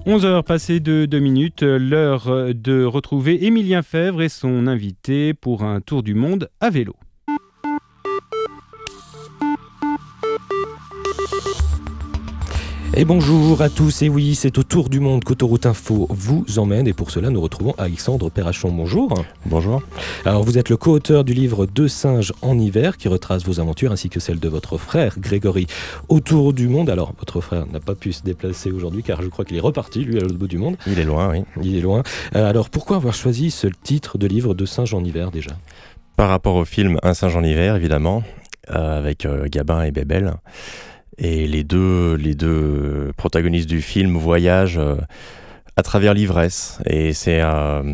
11 heures passées de 2 minutes, l'heure de retrouver Émilien Fèvre et son invité pour un tour du monde à vélo. Et bonjour à tous, et oui, c'est au tour du monde qu'Autoroute Info vous emmène, et pour cela nous retrouvons Alexandre Perrachon. Bonjour. Bonjour. Alors vous êtes le co-auteur du livre Deux singes en hiver, qui retrace vos aventures ainsi que celles de votre frère Grégory autour du monde. Alors votre frère n'a pas pu se déplacer aujourd'hui car je crois qu'il est reparti, lui, à l'autre bout du monde. Il est loin, oui. Il est loin. Alors pourquoi avoir choisi ce titre de livre Deux singes en hiver déjà ? Par rapport au film Un singe en hiver, évidemment, avec Gabin et Bébel. Et les deux protagonistes du film voyagent à travers l'ivresse. Et c'est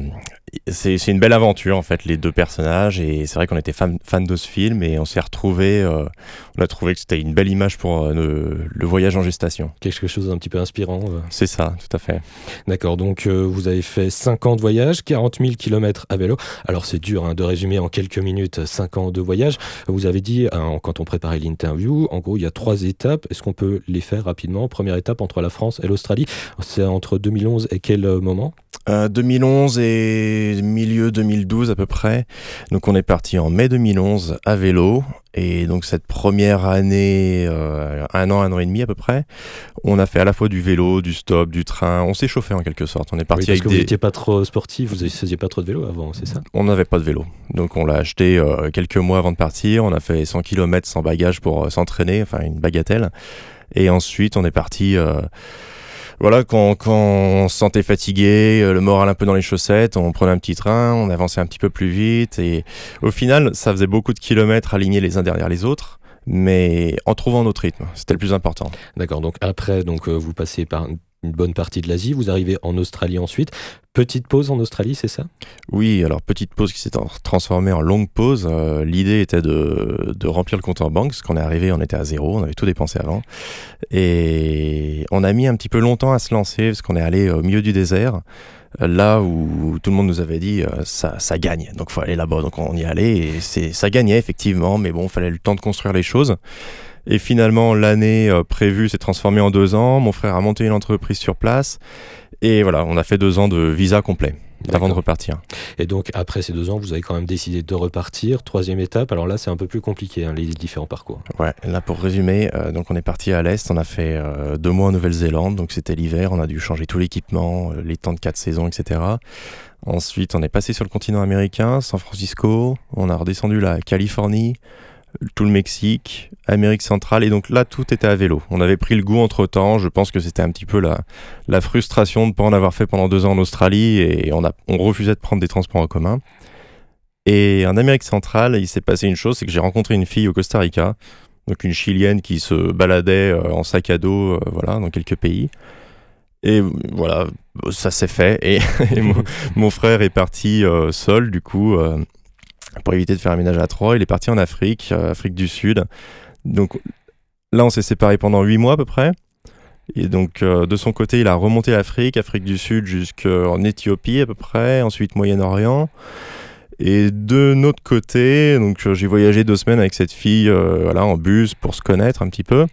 une belle aventure, en fait, les deux personnages. Et c'est vrai qu'on était fans de ce film et on s'est retrouvés. On a trouvé que c'était une belle image pour le voyage en gestation. Quelque chose d'un petit peu inspirant. C'est ça, tout à fait. D'accord, donc vous avez fait 5 ans de voyage, 40 000 km à vélo. Alors c'est dur de résumer en quelques minutes 5 ans de voyage. Vous avez dit, quand on préparait l'interview, en gros il y a 3 étapes. Est-ce qu'on peut les faire rapidement ? Première étape entre la France et l'Australie, c'est entre 2011 et quel moment ? 2011 et milieu 2012 à peu près. Donc on est parti en mai 2011 à vélo. Et donc cette première année, un an et demi à peu près, on a fait à la fois du vélo, du stop, du train. On s'est chauffé en quelque sorte. On est parti parce que vous n'étiez pas trop sportif, vous ne faisiez pas trop de vélo avant, c'est ça ? On n'avait pas de vélo. Donc on l'a acheté quelques mois avant de partir. On a fait 100 km sans bagage pour s'entraîner, enfin une bagatelle. Et ensuite on est parti... Voilà, quand on se sentait fatigué, le moral un peu dans les chaussettes, on prenait un petit train, on avançait un petit peu plus vite et au final, ça faisait beaucoup de kilomètres alignés les uns derrière les autres, mais en trouvant notre rythme, c'était le plus important. D'accord, donc après, vous passez par une bonne partie de l'Asie, vous arrivez en Australie ensuite. Petite pause en Australie, c'est ça ? Oui, alors petite pause qui s'est transformée en longue pause. L'idée était de remplir le compte en banque, parce qu'on est arrivé, on était à zéro, on avait tout dépensé avant. Et on a mis un petit peu longtemps à se lancer, parce qu'on est allé au milieu du désert, là où tout le monde nous avait dit ça gagne, donc il faut aller là-bas. Donc on y allait, et ça gagnait effectivement, mais bon, il fallait le temps de construire les choses. Et finalement, l'année prévue s'est transformée en 2 ans. Mon frère a monté une entreprise sur place. Et voilà, on a fait 2 ans de visa complet avant de repartir. Et donc, après ces 2 ans, vous avez quand même décidé de repartir. 3e étape, alors là, c'est un peu plus compliqué, les différents parcours. Ouais, là, pour résumer, donc on est parti à l'Est. On a fait 2 mois en Nouvelle-Zélande. Donc, c'était l'hiver. On a dû changer tout l'équipement, les temps de 4 saisons, etc. Ensuite, on est passé sur le continent américain, San Francisco. On a redescendu la Californie, tout le Mexique, Amérique centrale, et donc là tout était à vélo. On avait pris le goût entre temps, je pense que c'était un petit peu la frustration de ne pas en avoir fait pendant 2 ans en Australie, et on refusait de prendre des transports en commun. Et en Amérique centrale, il s'est passé une chose, c'est que j'ai rencontré une fille au Costa Rica, donc une Chilienne qui se baladait en sac à dos dans quelques pays. Et voilà, ça s'est fait, et mon frère est parti seul du coup, pour éviter de faire un ménage à 3, il est parti en Afrique du Sud. Donc là, on s'est séparés pendant 8 mois à peu près. Et donc, de son côté, il a remonté l'Afrique, Afrique du Sud jusqu'en Éthiopie à peu près, ensuite Moyen-Orient. Et de notre côté, donc j'ai voyagé 2 semaines avec cette fille en bus pour se connaître un petit peu.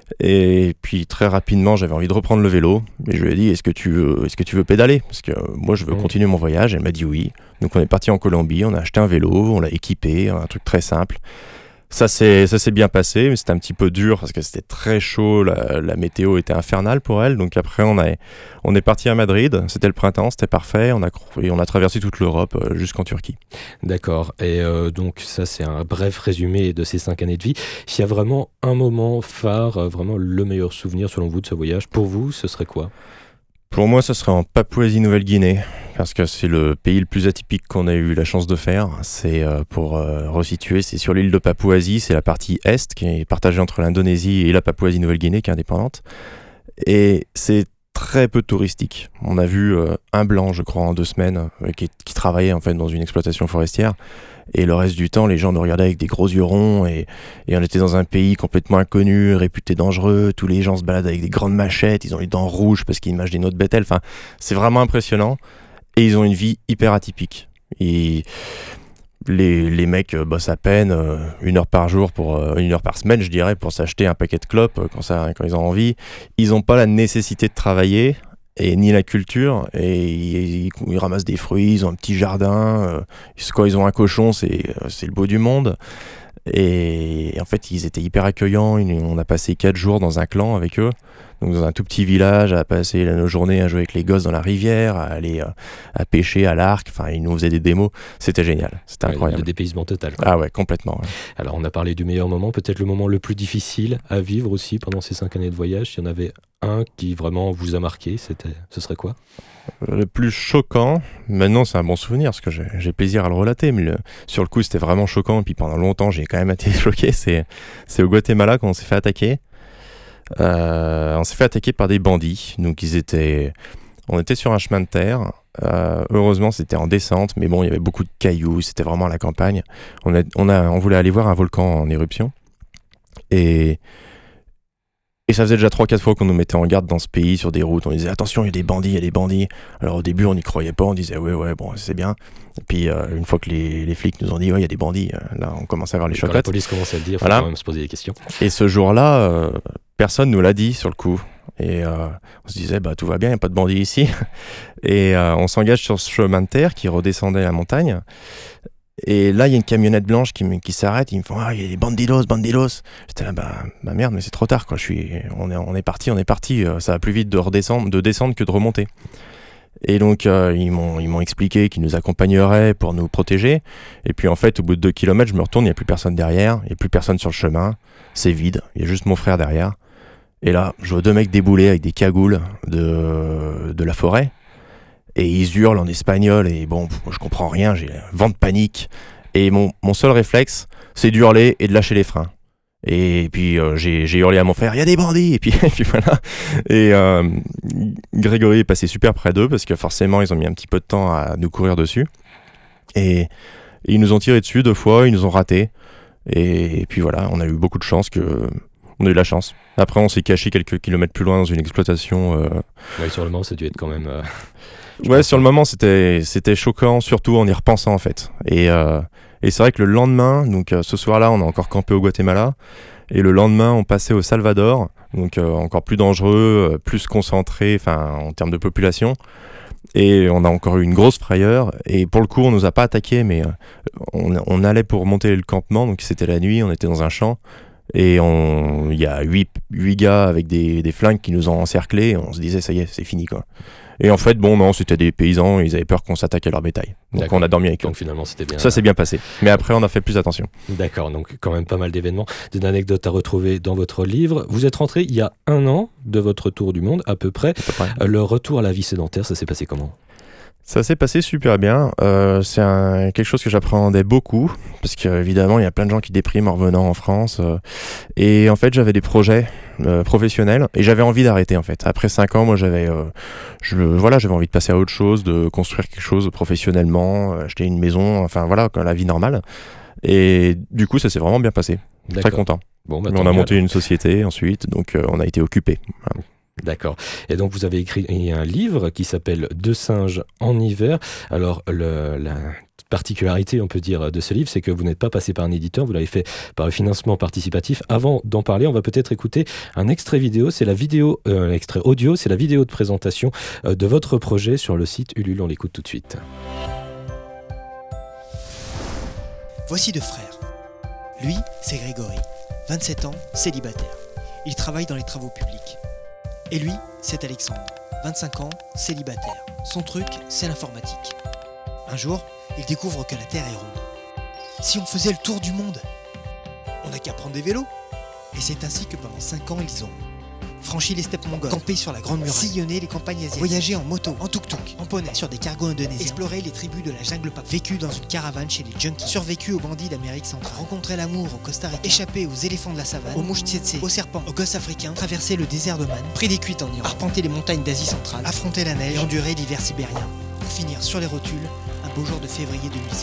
Et puis très rapidement, j'avais envie de reprendre le vélo. Et je lui ai dit, est-ce que tu veux pédaler ? Parce que moi, je veux continuer mon voyage. Elle m'a dit oui. Donc on est parti en Colombie, on a acheté un vélo, on l'a équipé, un truc très simple. Ça s'est bien passé, mais c'était un petit peu dur parce que c'était très chaud, la météo était infernale pour elle. Donc après, on est parti à Madrid, c'était le printemps, c'était parfait. On a traversé toute l'Europe jusqu'en Turquie. D'accord, et donc ça c'est un bref résumé de ces 5 années de vie. S'il y a vraiment un moment phare, vraiment le meilleur souvenir selon vous de ce voyage, pour vous, ce serait quoi ? Pour moi, ce serait en Papouasie-Nouvelle-Guinée, parce que c'est le pays le plus atypique qu'on a eu la chance de faire. C'est, pour resituer, c'est sur l'île de Papouasie, c'est la partie est qui est partagée entre l'Indonésie et la Papouasie-Nouvelle-Guinée qui est indépendante. Et c'est très peu touristique. On a vu un blanc, je crois, en 2 semaines, qui travaillait en fait dans une exploitation forestière. Et le reste du temps, les gens nous regardaient avec des gros yeux ronds et on était dans un pays complètement inconnu, réputé dangereux. Tous les gens se baladent avec des grandes machettes, ils ont les dents rouges parce qu'ils mangent des noix de bétel. Enfin, c'est vraiment impressionnant. Et ils ont une vie hyper atypique. Et les mecs bossent à peine 1 heure par jour, 1 heure par semaine, je dirais, pour s'acheter un paquet de clopes quand ils ont envie. Ils n'ont pas la nécessité de travailler. et ni la culture, et ils ramassent des fruits, ils ont un petit jardin, quand ils ont un cochon, c'est le beau du monde. Et en fait, ils étaient hyper accueillants. On a passé 4 jours dans un clan avec eux, donc dans un tout petit village, à passer nos journées à jouer avec les gosses dans la rivière, à aller à pêcher à l'arc. Enfin, ils nous faisaient des démos. C'était génial, c'était incroyable. Le dépaysement total, quoi. Ah ouais, complètement. Ouais. Alors, on a parlé du meilleur moment, peut-être le moment le plus difficile à vivre aussi pendant ces 5 années de voyage. S'il y en avait un qui vraiment vous a marqué, ce serait quoi ? Le plus choquant, maintenant c'est un bon souvenir parce que j'ai plaisir à le relater, mais sur le coup c'était vraiment choquant et puis pendant longtemps j'ai quand même été choqué, c'est au Guatemala quand on s'est fait attaquer. On s'est fait attaquer par des bandits, donc on était sur un chemin de terre, heureusement c'était en descente, mais bon il y avait beaucoup de cailloux, c'était vraiment à la campagne. On voulait aller voir un volcan en éruption et ça faisait déjà 3-4 fois qu'on nous mettait en garde dans ce pays sur des routes. On disait attention, il y a des bandits. Alors au début, on n'y croyait pas. On disait ouais, bon, c'est bien. Et puis une fois que les flics nous ont dit ouais, il y a des bandits, là, on commençait à avoir les chocottes. Quand la police commençait à le dire, il faut quand même se poser des questions. Et ce jour-là, personne nous l'a dit sur le coup. Et on se disait tout va bien, il n'y a pas de bandits ici. Et on s'engage sur ce chemin de terre qui redescendait la montagne. Et là, il y a une camionnette blanche qui s'arrête. Ils me font il y a des bandidos. J'étais là, merde, mais c'est trop tard, quoi. On est parti. Ça va plus vite de descendre que de remonter. Et donc, ils m'ont expliqué qu'ils nous accompagneraient pour nous protéger. Et puis, en fait, au bout de 2 kilomètres, je me retourne, il n'y a plus personne derrière. Il n'y a plus personne sur le chemin. C'est vide. Il y a juste mon frère derrière. Et là, je vois 2 mecs débouler avec des cagoules de la forêt. Et ils hurlent en espagnol et bon, je comprends rien, j'ai un vent de panique. Et mon seul réflexe, c'est d'hurler et de lâcher les freins. Et puis j'ai hurlé à mon frère, il y a des bandits. Et puis voilà. Et Grégory est passé super près d'eux parce que forcément ils ont mis un petit peu de temps à nous courir dessus. Et ils nous ont tiré dessus 2 fois, ils nous ont ratés. Et puis voilà, on a eu beaucoup de chance on a eu la chance. Après, on s'est caché quelques kilomètres plus loin dans une exploitation. Ouais, sur le moment, ça a dû être quand même. Ouais, sur le moment, c'était choquant, surtout en y repensant en fait. Et c'est vrai que le lendemain, donc ce soir-là, on a encore campé au Guatemala. Et le lendemain, on passait au Salvador, donc encore plus dangereux, plus concentré, en termes de population. Et on a encore eu une grosse frayeur. Et pour le coup, on nous a pas attaqué, mais on allait pour monter le campement. Donc c'était la nuit, on était dans un champ. Et il y a 8 gars avec des flingues qui nous ont encerclés. Et on se disait, ça y est, c'est fini, quoi. Et en fait, non, c'était des paysans, ils avaient peur qu'on s'attaque à leur bétail. Donc on a dormi avec eux. Donc finalement, c'était bien. Ça s'est bien passé. Mais après, on a fait plus attention. D'accord, donc quand même pas mal d'événements, d'anecdotes à retrouver dans votre livre. Vous êtes rentré il y a 1 an de votre tour du monde, à peu près. Le retour à la vie sédentaire, ça s'est passé comment ? Ça s'est passé super bien. C'est quelque chose que j'appréhendais beaucoup, parce qu'évidemment, il y a plein de gens qui dépriment en revenant en France. Et en fait, j'avais des projets professionnels et j'avais envie d'arrêter, en fait. Après 5 ans, moi, j'avais envie de passer à autre chose, de construire quelque chose professionnellement, acheter une maison, la vie normale. Et du coup, ça s'est vraiment bien passé. Très content. Bon, on a monté une société ensuite, donc on a été occupés. Voilà. D'accord. Et donc vous avez écrit un livre qui s'appelle 2 singes en hiver. Alors la particularité, on peut dire, de ce livre, c'est que vous n'êtes pas passé par un éditeur, vous l'avez fait par le financement participatif. Avant d'en parler, on va peut-être écouter un extrait vidéo. C'est extrait audio, c'est la vidéo de présentation de votre projet sur le site Ulule. On l'écoute tout de suite. Voici 2 frères. Lui, c'est Grégory, 27 ans, célibataire. Il travaille dans les travaux publics. Et lui, c'est Alexandre, 25 ans, célibataire. Son truc, c'est l'informatique. Un jour, il découvre que la Terre est ronde. Si on faisait le tour du monde, on n'a qu'à prendre des vélos. Et c'est ainsi que pendant 5 ans, ils ont franchi les steppes mongoles, campé sur la Grande Muraille, sillonné les campagnes asiatiques, voyagé en moto, en tuk-tuk, en poney, sur des cargos indonésiens, exploré les tribus de la jungle pape, vécu dans une caravane chez les junkies, survécu aux bandits d'Amérique centrale, rencontré l'amour au Costa Rica, échappé aux éléphants de la savane, aux mouches tsetse, aux serpents, aux gosses africains, traversé le désert d'Oman, pris des cuites en Iran, arpenté les montagnes d'Asie centrale, affronté la neige et enduré l'hiver sibérien, pour finir sur les rotules, un beau jour de février 2016.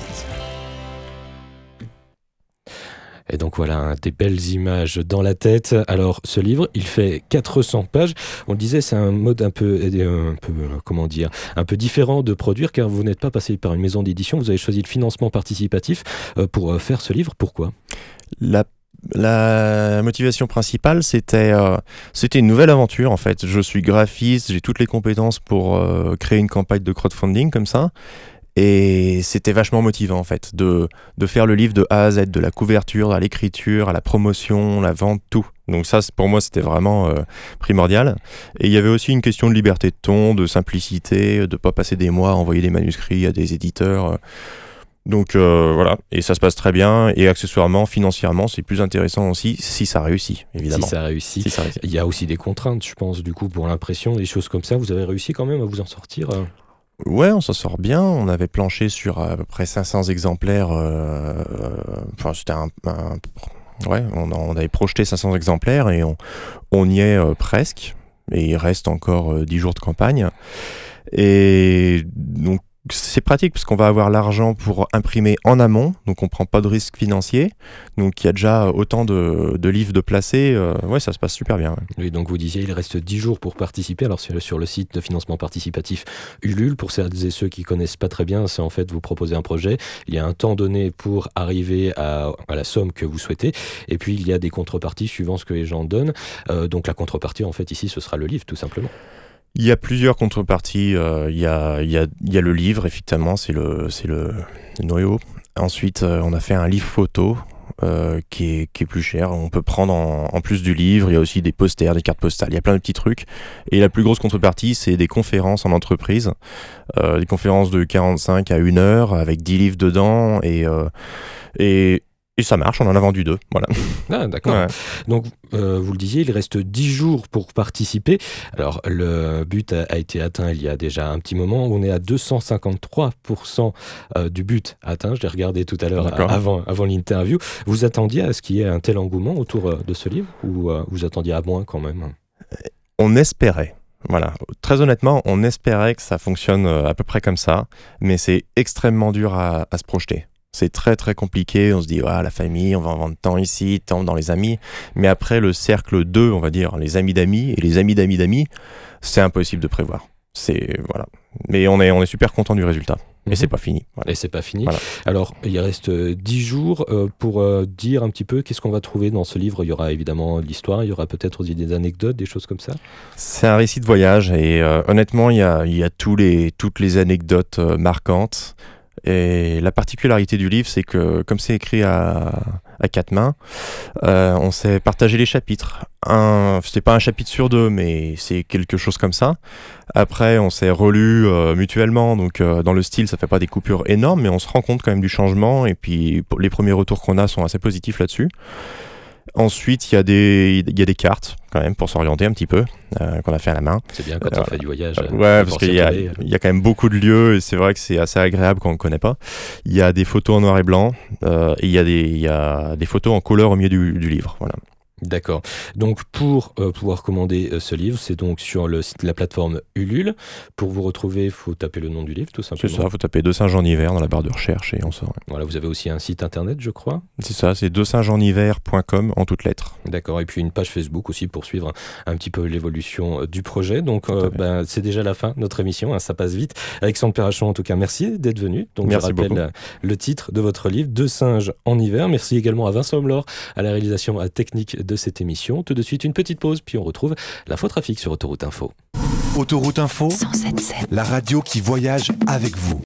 Et donc voilà, des belles images dans la tête. Alors ce livre, il fait 400 pages. On le disait, c'est un mode un peu différent de produire, car vous n'êtes pas passé par une maison d'édition. Vous avez choisi le financement participatif pour faire ce livre. Pourquoi ? La motivation principale, c'était une nouvelle aventure en fait. Je suis graphiste, j'ai toutes les compétences pour créer une campagne de crowdfunding comme ça. Et c'était vachement motivant en fait de faire le livre de A à Z, de la couverture à l'écriture, à la promotion, la vente, tout. Donc ça, pour moi, c'était vraiment primordial. Et il y avait aussi une question de liberté de ton, de simplicité, de pas passer des mois à envoyer des manuscrits à des éditeurs. Donc voilà, et ça se passe très bien. Et accessoirement, financièrement, c'est plus intéressant aussi si ça réussit, évidemment. Si ça réussit. Il y a aussi des contraintes, je pense, du coup, pour l'impression, des choses comme ça. Vous avez réussi quand même à vous en sortir Ouais, on s'en sort bien. On avait planché sur à peu près 500 exemplaires. C'était on avait projeté 500 exemplaires et on y est presque. Et il reste encore 10 jours de campagne. Et donc, c'est pratique parce qu'on va avoir l'argent pour imprimer en amont, donc on prend pas de risque financier. Donc il y a déjà autant de livres de placés, ouais, ça se passe super bien. Ouais. Oui, donc vous disiez il reste 10 jours pour participer. Alors sur le site de financement participatif Ulule, pour celles et ceux qui connaissent pas très bien, c'est en fait vous proposez un projet, il y a un temps donné pour arriver à la somme que vous souhaitez, et puis il y a des contreparties suivant ce que les gens donnent. Donc la contrepartie en fait ici ce sera le livre tout simplement. Il y a plusieurs contreparties. Il y a le livre, effectivement, c'est le noyau. Ensuite, on a fait un livre photo qui est plus cher. On peut prendre en plus du livre. Il y a aussi des posters, des cartes postales. Il y a plein de petits trucs. Et la plus grosse contrepartie, c'est des conférences en entreprise. Des conférences de 45 à 1 heure avec 10 livres dedans. Et ça marche, on en a vendu 2, voilà. Ah, d'accord. Ouais. Donc, vous le disiez, il reste 10 jours pour participer. Alors, le but a été atteint il y a déjà un petit moment. On est à 253% du but atteint. Je l'ai regardé tout à l'heure avant l'interview. Vous attendiez à ce qu'il y ait un tel engouement autour de ce livre ou vous attendiez à moins quand même ? On espérait. Voilà, très honnêtement, on espérait que ça fonctionne à peu près comme ça, mais c'est extrêmement dur à se projeter. C'est très très compliqué, on se dit la famille, on va en vendre tant ici, tant dans les amis, mais après le cercle 2, on va dire, les amis d'amis et les amis d'amis d'amis, c'est impossible de prévoir. Voilà. Mais on est super content du résultat. Mais c'est pas fini. Voilà. Et c'est pas fini. Voilà. Alors, il reste 10 jours pour dire un petit peu qu'est-ce qu'on va trouver dans ce livre. Il y aura évidemment l'histoire, il y aura peut-être aussi des anecdotes, des choses comme ça. C'est un récit de voyage et honnêtement, il y a toutes les anecdotes marquantes. Et la particularité du livre, c'est que comme c'est écrit à 4 mains, on s'est partagé les chapitres. C'est pas un chapitre sur 2, mais c'est quelque chose comme ça. Après, on s'est relu mutuellement, donc dans le style, ça fait pas des coupures énormes, mais on se rend compte quand même du changement. Et puis, les premiers retours qu'on a sont assez positifs là-dessus. Ensuite, il y a des cartes quand même pour s'orienter un petit peu qu'on a fait à la main. C'est bien quand on fait du voyage. Ouais, parce qu'il y a quand même beaucoup de lieux et c'est vrai que c'est assez agréable quand on ne connaît pas. Il y a des photos en noir et blanc et il y a des photos en couleur au milieu du livre. Voilà. D'accord. Donc pour pouvoir commander ce livre, c'est donc sur la plateforme Ulule. Pour vous retrouver, il faut taper le nom du livre tout simplement. C'est ça, il faut taper De Saint-Jean-Hiver dans la barre de recherche et on sort. Voilà, vous avez aussi un site internet, je crois. C'est ça, c'est desaintjeanhiver.com en toutes lettres. D'accord, et puis une page Facebook aussi pour suivre un petit peu l'évolution du projet. Donc c'est déjà la fin de notre émission, hein, ça passe vite. Alexandre Perrachon, en tout cas, merci d'être venu. Donc merci je rappelle le titre de votre livre, Deux singes en hiver. Merci également à Vincent Omlor à la réalisation technique de cette émission. Tout de suite, une petite pause, puis on retrouve l'infotrafic sur Autoroute Info. Autoroute Info, 107.7, la radio qui voyage avec vous.